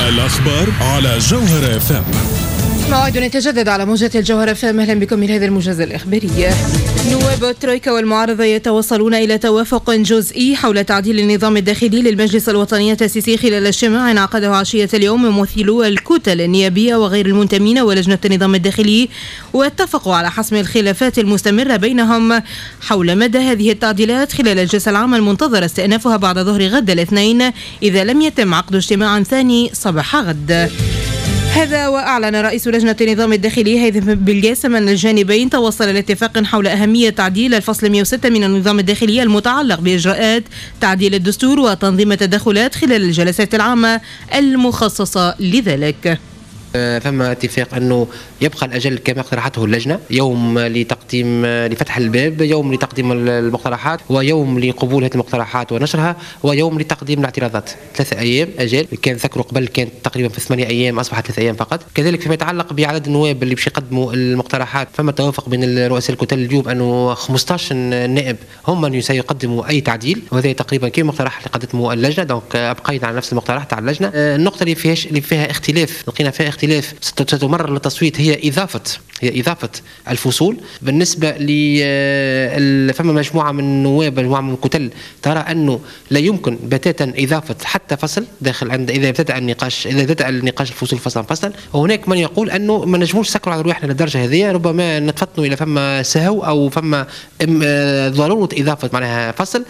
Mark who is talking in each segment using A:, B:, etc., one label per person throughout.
A: الأخبار على جوهر FM.
B: موعد يتجدد على موجة الجوهر FM. أهلا بكم من هذا الموجز الإخباري. نواب الترويكا والمعارضة يتوصلون إلى توافق جزئي حول تعديل النظام الداخلي للمجلس الوطني التأسيسي خلال اجتماع عقده عشية اليوم ممثلو الكتل النيابية وغير المنتمين ولجنة النظام الداخلي، واتفقوا على حسم الخلافات المستمرة بينهم حول مدى هذه التعديلات خلال الجلسة العامة المنتظر استئنافها بعد ظهر غد الاثنين إذا لم يتم عقد اجتماع ثاني صباح غد. هذا وأعلن رئيس لجنة النظام الداخلي هيثم بالجاسم أن الجانبين توصل لاتفاق حول أهمية تعديل الفصل 106 من النظام الداخلي المتعلق بإجراءات تعديل الدستور وتنظيم التدخلات خلال الجلسات العامة المخصصة لذلك.
C: ثم اتفاق أنه يبقى الأجل كما اقترحته اللجنة، يوم لفتح الباب، يوم لتقديم المقترحات، ويوم لقبول هذه المقترحات ونشرها، ويوم لتقديم الاعتراضات. 3 أيام أجل. كان ذكروا قبل كانت تقريبا في 8 أيام، أصبحت 3 أيام فقط. كذلك فيما يتعلق بعدد النواب اللي باش يقدموا المقترحات، فما توافق بين رؤساء الكتل اليوم أنه 15 نائب هم من سيقدموا أي تعديل، وهذا تقريبا كما مقترح اللي قدمته اللجنة. دونك أبقينا على نفس المقترح تاع اللجنة. النقطة اللي فيها اختلاف، لقينا فيها اختلاف ستمرر للتصويت هي إضافة الفصول. بالنسبة فما مجموعة من النواب، مجموعة من الكتل ترى أنه لا يمكن بتاتا إضافة حتى فصل داخل إذا ابتدأ النقاش الفصول فصلا. وهناك من يقول أنه ما نجموش نسكروا على روحنا للدرجة هذه، ربما نتفطنوا إلى فما سهو أو فما ضرورة إضافة معناها فصل.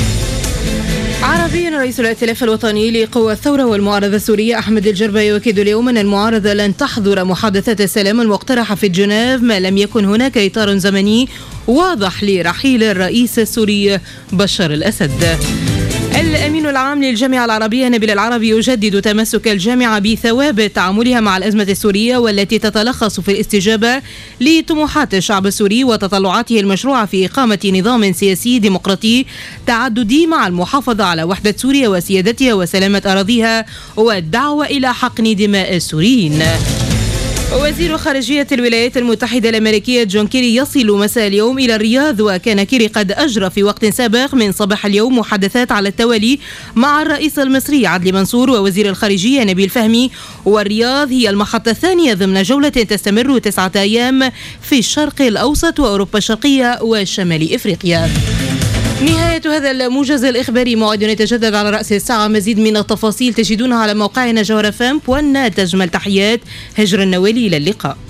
B: عربيا رئيس الائتلاف الوطني لقوى الثورة والمعارضة السورية أحمد الجربة يؤكد اليوم أن المعارضة لن تحظر محادثات السلام المقترحة في جنيف ما لم يكن هناك إطار زمني واضح لرحيل الرئيس السوري بشار الأسد. الأمين العام للجامعة العربية نبيل العربي يجدد تمسك الجامعة بثوابت تعاملها مع الأزمة السورية، والتي تتلخص في الاستجابة لطموحات الشعب السوري وتطلعاته المشروعة في إقامة نظام سياسي ديمقراطي تعددي مع المحافظة على وحدة سوريا وسيادتها وسلامة أراضيها والدعوة إلى حقن دماء السوريين. وزير خارجية الولايات المتحدة الأمريكية جون كيري يصل مساء اليوم إلى الرياض، وكان كيري قد أجرى في وقت سابق من صباح اليوم محادثات على التوالي مع الرئيس المصري عدلي منصور ووزير الخارجية نبيل فهمي. والرياض هي المحطة الثانية ضمن جولة تستمر 9 أيام في الشرق الأوسط وأوروبا الشرقية وشمال إفريقيا. نهاية هذا الموجز الإخباري. موعد يتجدد على رأس الساعة. مزيد من التفاصيل تجدونها على موقعنا جوهر FM. تجمل تحيات هجر النوالي. إلى اللقاء.